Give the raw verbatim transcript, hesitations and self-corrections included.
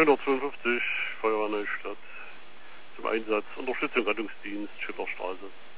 hundertzweiundfünfzig, Feuerwehr Neustadt. Zum Einsatz, Unterstützung Rettungsdienst, Schillerstraße.